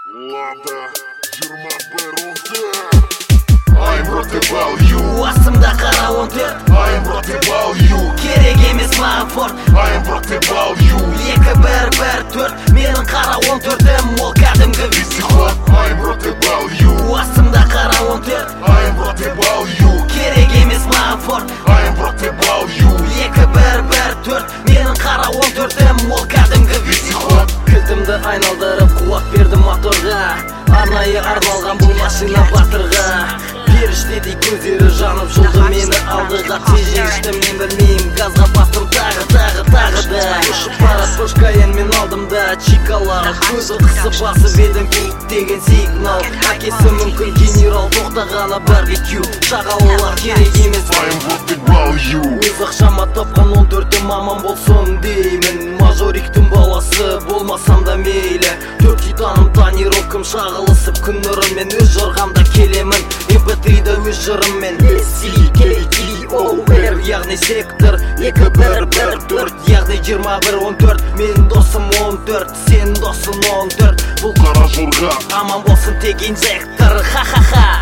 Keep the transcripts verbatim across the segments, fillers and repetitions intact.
Lada, жиырма бір он төрт I'm Rotable you. Астымда қара он төрт I'm Rotable you. Керек емес маған форт I'm Rotable you. Екі бір бір төрт менің қара он төртім ол кәдімгі Вездеход. I'm Rotable you. Астымда қара он төрт I'm Rotable you. Керек емес маған форт I'm Rotable you. Екі бір бір төрт менің қара он төртім ол кәдімгі Вездеход. Кілтімді айналдырып қуат берді моторға Арнайы арналған бұл машина батырға Періштедей көздері жанып жолды мені алдыға Тежегішті мен білмеймін газға бастым тағы тағы тағы да Ұшып барат пошкаян мен алдымда Чикалары көзі қысып басып едім кит деген сигнал Әкесі мүмкін генерал тоқтағаны барбекю Шағалылар керек емес I'm Rotable you. Өз ақшама тапқан он төртім мамам болсын деймін Мажориктің баласы болмасам да мейлі Төрт титаным тонировкам шағылысып күн нұрымен өз жорғамда келемін эм пэ три-да өз жырыммен С К Т О Р яғни сектор Екі бір бір төрт яғни жиырма бір он төрт Менің досым он төрт, сен досың он төрт Бұл Қара жорға. аман болсын тек инжектор Ха-ха-ха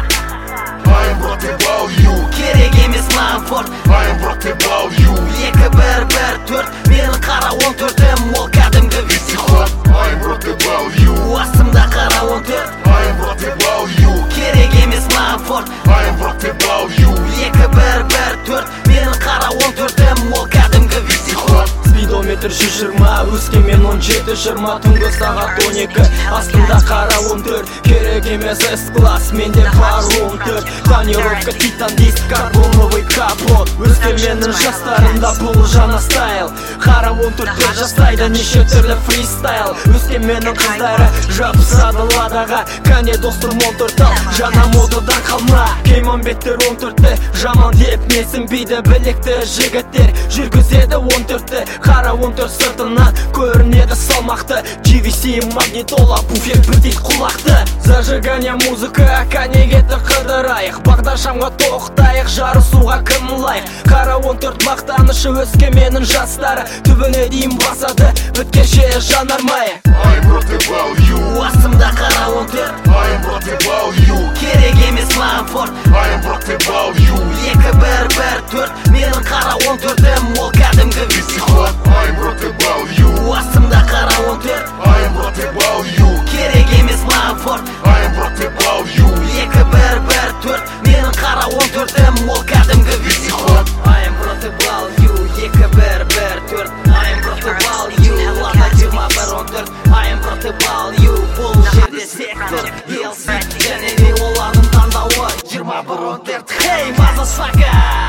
I'm Rotable you. Керек емес маған форт I'm Rotable you. Екі бір бір төрт менің қара он төртім ол кәдімгі Вездеход. I'm Rotable you. Астымда қара он төрт I'm Rotable you. Керек емес маған форт I'm Rotable you. Екі бір бір төрт менің қара он төртім ол кәдімгі Вездеход. Спидометр жүз жиырма өскемен он жеті жиырма түнгі сағат он екі астымда қара он төрт керек емес С-класс менде бар он төрт тонировка титан диск карбоновый капот өскеменнің жастарында бұл жаңа стайл қара он төртте жасайды неше түрлі фристайл өскеменнің қыздары жабысады ладаға кәне достым он төрт ал жаңа модадан қалма кейманбеттер он төртті жаман деп менсінбейді білекті жігіттер жүргізеді он төртті қара он төрт сыртынан көрінеді салмақты джи ви си магнитола буфер бітейді құлақты зажигание музыка кәне кетті қыдырайық бағдаршамға тоқтайық жарысуға кім лайық қара он төрт мақтанышы өскеменнің жастары түбіне дейін басады біткенше жанармай I'm Rotable you. астымда қара он төрт I'm Rotable you. керек емес маған форт I'm Rotable you. Екі бір бір төрт менің қара он төртім ол кәдімгі Вездеход. I'm Rotable you. астымда қара он төрт I'm Rotable you. керек емес маған форт I'm Rotable you. Екі бір бір төрт менің қара он төртім ол кәдімгі Вездеход. I'm Rotable you. Екі бір бір төрт I'm Rotable you. Лада жиырма бір он төрт I'm Rotable you. Бұл жерде сектор ел си және де олардың таңдауы жиырма бір он төрт Hey, motherfucker!